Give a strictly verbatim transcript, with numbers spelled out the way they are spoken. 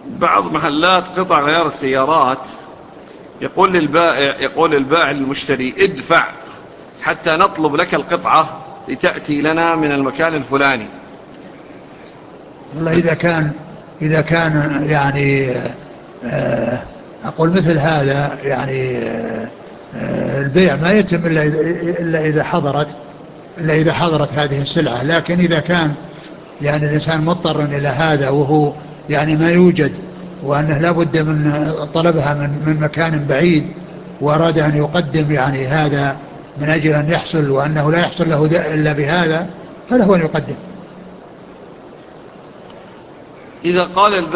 بعض محلات قطع غيار السيارات يقول للبائع يقول البائع للمشتري ادفع حتى نطلب لك القطعة لتأتي لنا من المكان الفلاني. والله إذا كان إذا كان يعني آه، أقول مثل هذا يعني آه، آه، البيع ما يتم إلا إذا إلا إذا حضرت إلا إذا حضرت هذه السلعة. لكن إذا كان يعني الإنسان مضطر إلى هذا وهو يعني ما يوجد، وأنه لا بد من طلبها من من مكان بعيد، وأراد أن يقدم يعني هذا من أجل أن يحصل، وأنه لا يحصل له إلا بهذا، فله أن يقدم. إذا قال البائع